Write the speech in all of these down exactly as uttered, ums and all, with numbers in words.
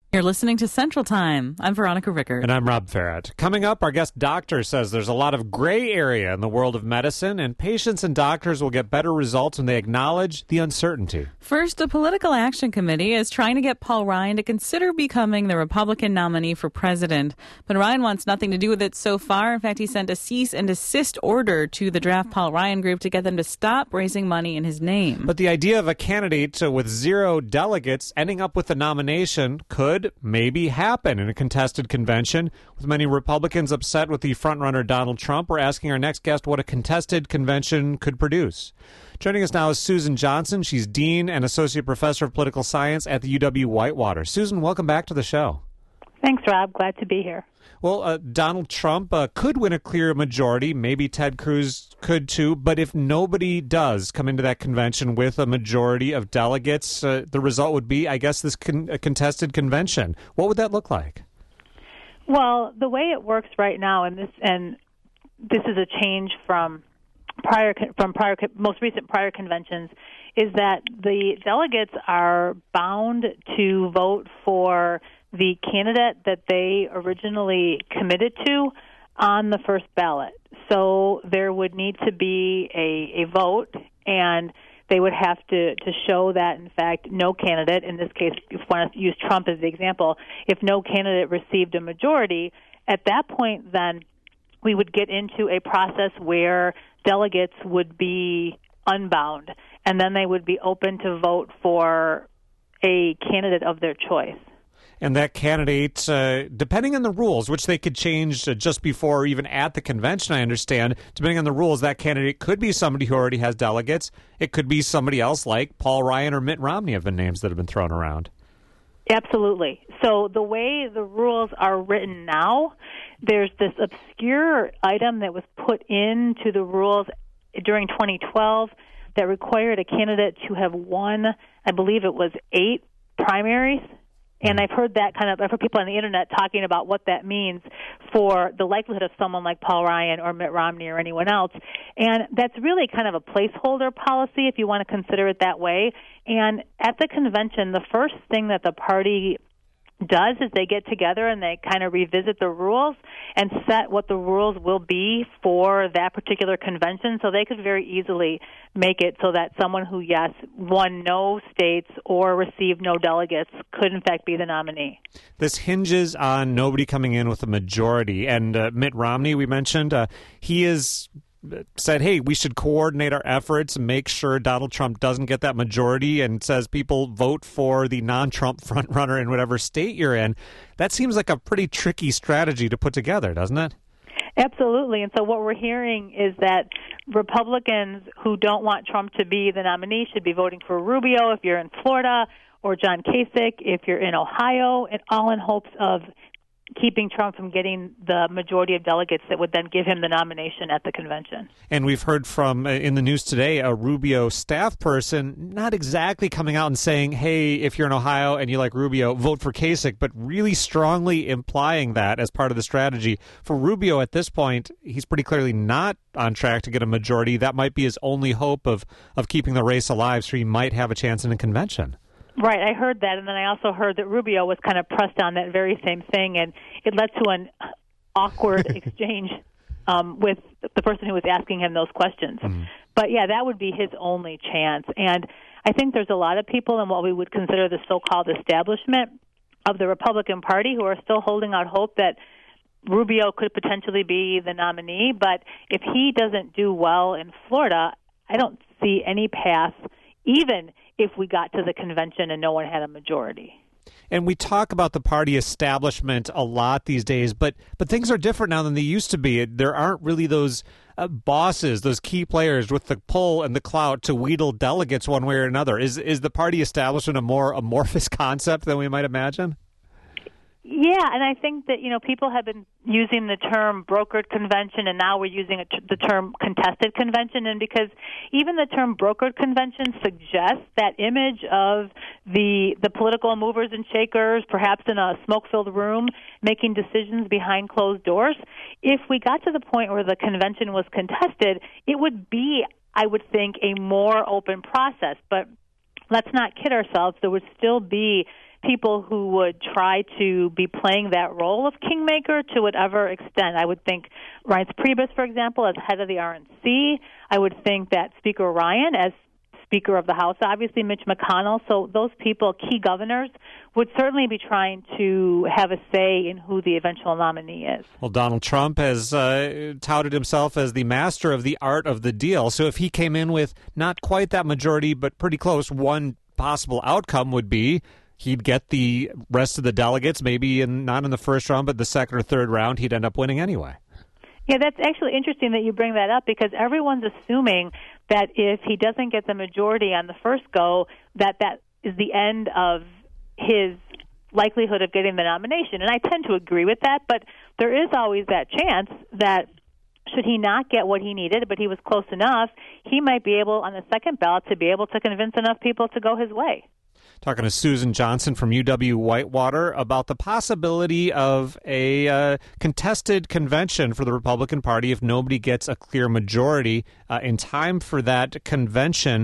You're listening to Central Time. I'm Veronica Rickert. And I'm Rob Farrett. Coming up, our guest doctor says there's a lot of gray area in the world of medicine, and patients and doctors will get better results when they acknowledge the uncertainty. First, the Political Action Committee is trying to get Paul Ryan to consider becoming the Republican nominee for president. But Ryan wants nothing to do with it so far. In fact, he sent a cease and desist order to the Draft Paul Ryan group to get them to stop raising money in his name. But the idea of a candidate with zero delegates ending up with the nomination could maybe happen in a contested convention. With many Republicans upset with the frontrunner Donald Trump, we're asking our next guest what a contested convention could produce. Joining us now is Susan Johnson. She's Dean and Associate Professor of Political Science at the U W-Whitewater. Susan, welcome back to the show. Thanks, Rob. Glad to be here. Well, uh, Donald Trump uh, could win a clear majority. Maybe Ted Cruz could too. But if nobody does come into that convention with a majority of delegates, uh, the result would be, I guess, this con- a contested convention. What would that look like? Well, the way it works right now, and this and this is a change from prior from prior most recent prior conventions, is that the delegates are bound to vote for the candidate that they originally committed to on the first ballot. So there would need to be a, a vote, and they would have to, to show that, in fact, no candidate, in this case, if you want to use Trump as the example, if no candidate received a majority, at that point, then we would get into a process where delegates would be unbound, and then they would be open to vote for a candidate of their choice. And that candidate, uh, depending on the rules, which they could change uh, just before or even at the convention, I understand, depending on the rules, that candidate could be somebody who already has delegates. It could be somebody else like Paul Ryan or Mitt Romney have been names that have been thrown around. Absolutely. So the way the rules are written now, there's this obscure item that was put into the rules during twenty twelve that required a candidate to have won, I believe it was eight primaries. And I've heard that kind of, I've heard people on the internet talking about what that means for the likelihood of someone like Paul Ryan or Mitt Romney or anyone else. And that's really kind of a placeholder policy, if you want to consider it that way. And at the convention, the first thing that the party does is they get together and they kind of revisit the rules and set what the rules will be for that particular convention. So they could very easily make it so that someone who, yes, won no states or received no delegates could, in fact, be the nominee. This hinges on nobody coming in with a majority. And uh, Mitt Romney, we mentioned, uh, he is... said, hey, we should coordinate our efforts and make sure Donald Trump doesn't get that majority, and says people vote for the non-Trump frontrunner in whatever state you're in. That seems like a pretty tricky strategy to put together, doesn't it? Absolutely. And so what we're hearing is that Republicans who don't want Trump to be the nominee should be voting for Rubio if you're in Florida, or John Kasich if you're in Ohio, and all in hopes of keeping Trump from getting the majority of delegates that would then give him the nomination at the convention. And we've heard from, uh, in the news today, a Rubio staff person not exactly coming out and saying, hey, if you're in Ohio and you like Rubio, vote for Kasich, but really strongly implying that as part of the strategy. For Rubio at this point, he's pretty clearly not on track to get a majority. That might be his only hope of, of keeping the race alive, so he might have a chance in a convention. Right, I heard that, and then I also heard that Rubio was kind of pressed on that very same thing, and it led to an awkward exchange um, with the person who was asking him those questions. Mm-hmm. But, yeah, that would be his only chance. And I think there's a lot of people in what we would consider the so-called establishment of the Republican Party who are still holding out hope that Rubio could potentially be the nominee. But if he doesn't do well in Florida, I don't see any path, even if we got to the convention and no one had a majority. And we talk about the party establishment a lot these days, but but things are different now than they used to be. There aren't really those uh, bosses, those key players with the pull and the clout to wheedle delegates one way or another. Is is the party establishment a more amorphous concept than we might imagine? Yeah, and I think that, you know, people have been using the term brokered convention, and now we're using a t- the term contested convention. And because even the term brokered convention suggests that image of the the political movers and shakers, perhaps in a smoke-filled room, making decisions behind closed doors. If we got to the point where the convention was contested, it would be, I would think, a more open process. But let's not kid ourselves. There would still be people who would try to be playing that role of kingmaker to whatever extent. I would think Reince Priebus, for example, as head of the R N C. I would think that Speaker Ryan as Speaker of the House, obviously Mitch McConnell. So those people, key governors, would certainly be trying to have a say in who the eventual nominee is. Well, Donald Trump has uh, touted himself as the master of the art of the deal. So if he came in with not quite that majority, but pretty close, one possible outcome would be he'd get the rest of the delegates, maybe in, not in the first round, but the second or third round, he'd end up winning anyway. Yeah, that's actually interesting that you bring that up because everyone's assuming that if he doesn't get the majority on the first go, that that is the end of his likelihood of getting the nomination. And I tend to agree with that, but there is always that chance that should he not get what he needed, but he was close enough, he might be able on the second ballot to be able to convince enough people to go his way. Talking to Susan Johnson from U W Whitewater about the possibility of a uh, contested convention for the Republican Party if nobody gets a clear majority uh, in time for that convention.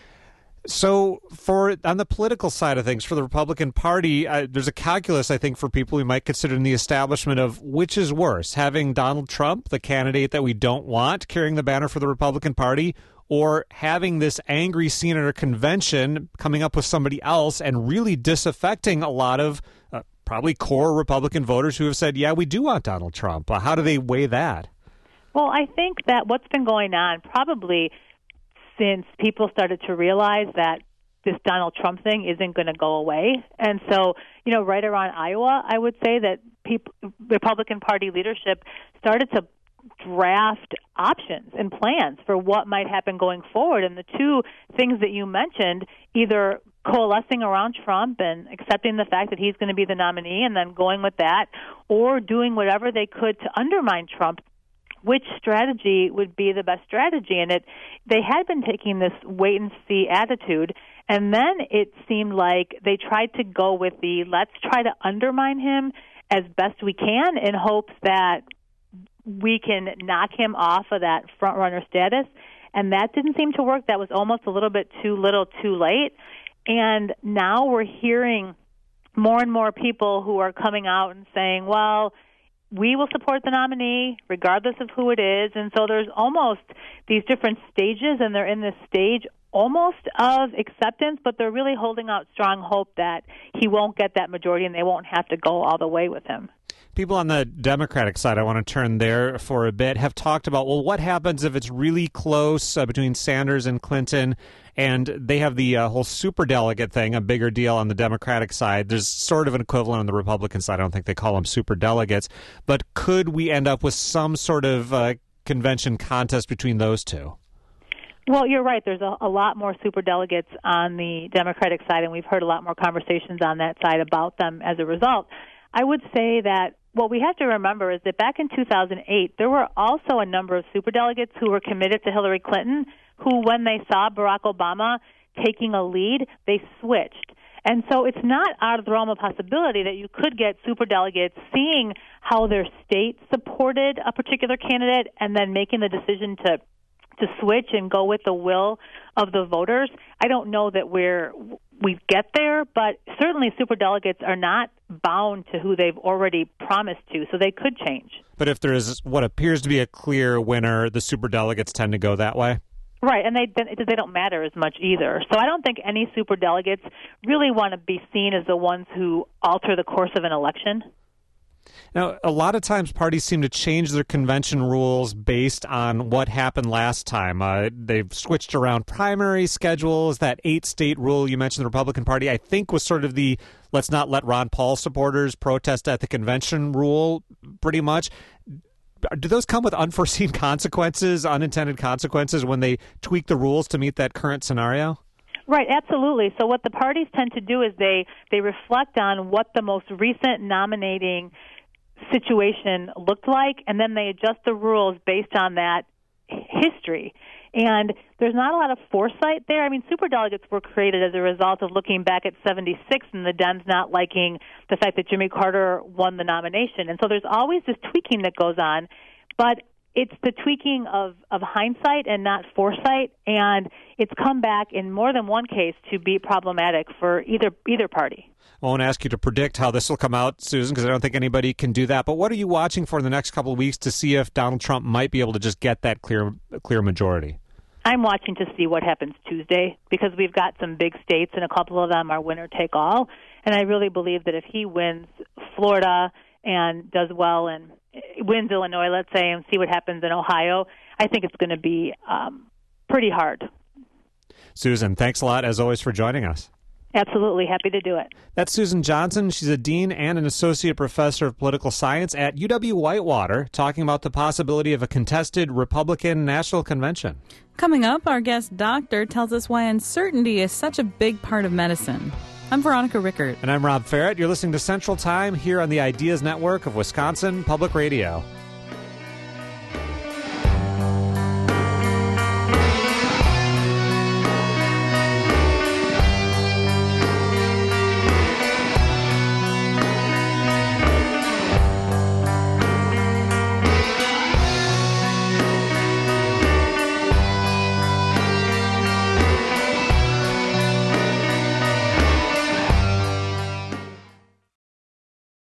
So for on the political side of things, for the Republican Party, uh, there's a calculus, I think, for people we might consider in the establishment of which is worse, having Donald Trump, the candidate that we don't want, carrying the banner for the Republican Party, or having this angry senator convention coming up with somebody else and really disaffecting a lot of uh, probably core Republican voters who have said, yeah, we do want Donald Trump. Uh, how do they weigh that? Well, I think that what's been going on probably since people started to realize that this Donald Trump thing isn't going to go away. And so, you know, right around Iowa, I would say that people, Republican Party leadership started to draft options and plans for what might happen going forward. And the two things that you mentioned, either coalescing around Trump and accepting the fact that he's going to be the nominee and then going with that, or doing whatever they could to undermine Trump, which strategy would be the best strategy. And it, they had been taking this wait-and-see attitude, and then it seemed like they tried to go with the let's try to undermine him as best we can in hopes that we can knock him off of that front-runner status. And that didn't seem to work. That was almost a little bit too little too late. And now we're hearing more and more people who are coming out and saying, well, we will support the nominee regardless of who it is. And so there's almost these different stages, and they're in this stage almost of acceptance, but they're really holding out strong hope that he won't get that majority and they won't have to go all the way with him. People on the Democratic side, I want to turn there for a bit, have talked about, well, what happens if it's really close uh, between Sanders and Clinton, and they have the uh, whole superdelegate thing, a bigger deal on the Democratic side. There's sort of an equivalent on the Republican side. I don't think they call them superdelegates. But could we end up with some sort of uh, convention contest between those two? Well, you're right. There's a, a lot more superdelegates on the Democratic side, and we've heard a lot more conversations on that side about them as a result. I would say that what we have to remember is that back in two thousand eight, there were also a number of superdelegates who were committed to Hillary Clinton, who, when they saw Barack Obama taking a lead, they switched. And so it's not out of the realm of possibility that you could get superdelegates seeing how their state supported a particular candidate and then making the decision to to switch and go with the will of the voters. I don't know that we're we get there, but certainly superdelegates are not bound to who they've already promised to, so they could change. But if there is what appears to be a clear winner, the superdelegates tend to go that way? Right, and they they don't matter as much either. So I don't think any superdelegates really want to be seen as the ones who alter the course of an election. Now, a lot of times parties seem to change their convention rules based on what happened last time. Uh, they've switched around primary schedules. That eight-state rule you mentioned, the Republican Party, I think was sort of the let's not let Ron Paul supporters protest at the convention rule, pretty much. Do those come with unforeseen consequences, unintended consequences, when they tweak the rules to meet that current scenario? Right, absolutely. So what the parties tend to do is they, they reflect on what the most recent nominating situation looked like, and then they adjust the rules based on that history. And there's not a lot of foresight there. I mean, superdelegates were created as a result of looking back at seventy-six and the Dems not liking the fact that Jimmy Carter won the nomination. And so there's always this tweaking that goes on. But it's the tweaking of, of hindsight and not foresight, and it's come back in more than one case to be problematic for either either party. I won't ask you to predict how this will come out, Susan, because I don't think anybody can do that. But what are you watching for in the next couple of weeks to see if Donald Trump might be able to just get that clear clear majority? I'm watching to see what happens Tuesday, because we've got some big states, and a couple of them are winner-take-all. And I really believe that if he wins Florida and does well and wins Illinois, let's say, and see what happens in Ohio, I think it's going to be um, pretty hard. Susan, thanks a lot, as always, for joining us. Absolutely. Happy to do it. That's Susan Johnson. She's a dean and an associate professor of political science at U W-Whitewater, talking about the possibility of a contested Republican National Convention. Coming up, our guest doctor tells us why uncertainty is such a big part of medicine. I'm Veronica Rickert. And I'm Rob Ferrett. You're listening to Central Time here on the Ideas Network of Wisconsin Public Radio.